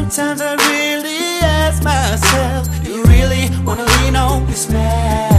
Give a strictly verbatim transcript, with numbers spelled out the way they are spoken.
Sometimes I really ask myself, you really wanna lean on this man?